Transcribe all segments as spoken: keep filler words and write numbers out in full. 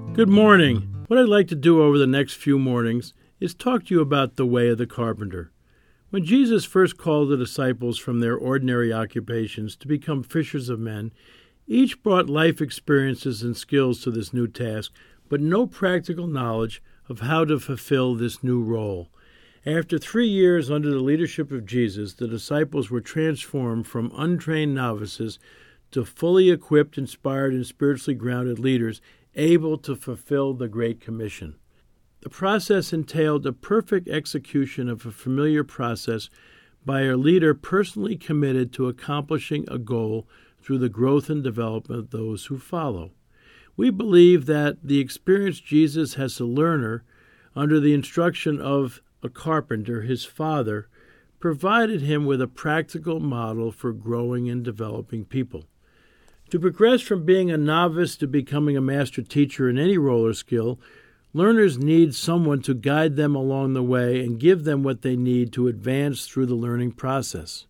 Good morning. What I'd like to do over the next few mornings is talk to you about the way of the carpenter. When Jesus first called the disciples from their ordinary occupations to become fishers of men, each brought life experiences and skills to this new task, but no practical knowledge of how to fulfill this new role. After three years under the leadership of Jesus, the disciples were transformed from untrained novices to fully equipped, inspired, and spiritually grounded leaders able to fulfill the Great Commission. The process entailed a perfect execution of a familiar process by a leader personally committed to accomplishing a goal through the growth and development of those who follow. We believe that the experience Jesus has as a learner under the instruction of a carpenter, his father, provided him with a practical model for growing and developing people. To progress from being a novice to becoming a master teacher in any role or skill, learners need someone to guide them along the way and give them what they need to advance through the learning process.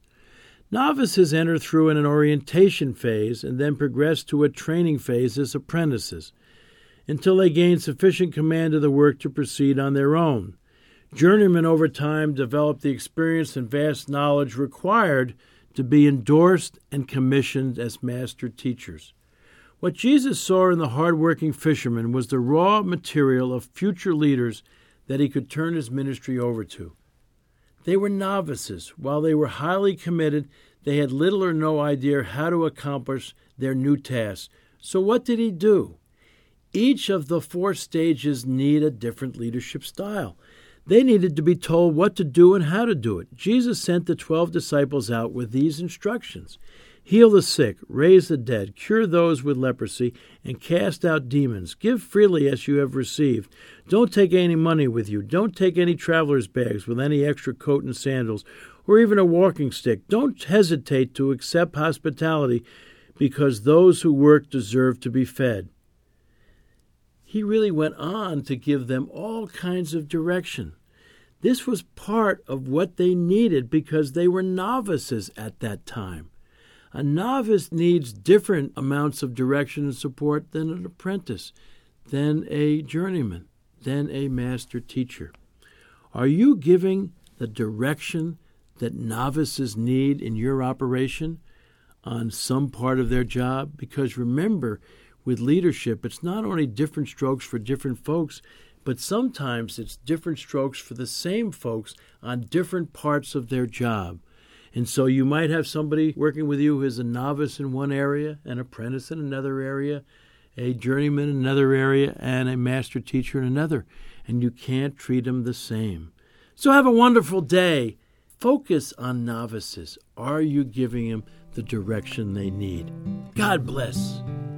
Novices enter through an orientation phase and then progress to a training phase as apprentices, until they gain sufficient command of the work to proceed on their own. Journeymen over time develop the experience and vast knowledge required to be endorsed and commissioned as master teachers. What Jesus saw in the hard-working fishermen was the raw material of future leaders that he could turn his ministry over to. They were novices. While they were highly committed, they had little or no idea how to accomplish their new tasks. So what did he do? Each of the four stages need a different leadership style. They needed to be told what to do and how to do it. Jesus sent the twelve disciples out with these instructions: heal the sick, raise the dead, cure those with leprosy, and cast out demons. Give freely as you have received. Don't take any money with you. Don't take any traveler's bags with any extra coat and sandals, or even a walking stick. Don't hesitate to accept hospitality, because those who work deserve to be fed. He really went on to give them all kinds of direction. This was part of what they needed because they were novices at that time. A novice needs different amounts of direction and support than an apprentice, than a journeyman, than a master teacher. Are you giving the direction that novices need in your operation on some part of their job? Because remember, with leadership, it's not only different strokes for different folks, but sometimes it's different strokes for the same folks on different parts of their job. And so you might have somebody working with you who is a novice in one area, an apprentice in another area, a journeyman in another area, and a master teacher in another. And you can't treat them the same. So have a wonderful day. Focus on novices. Are you giving them the direction they need? God bless.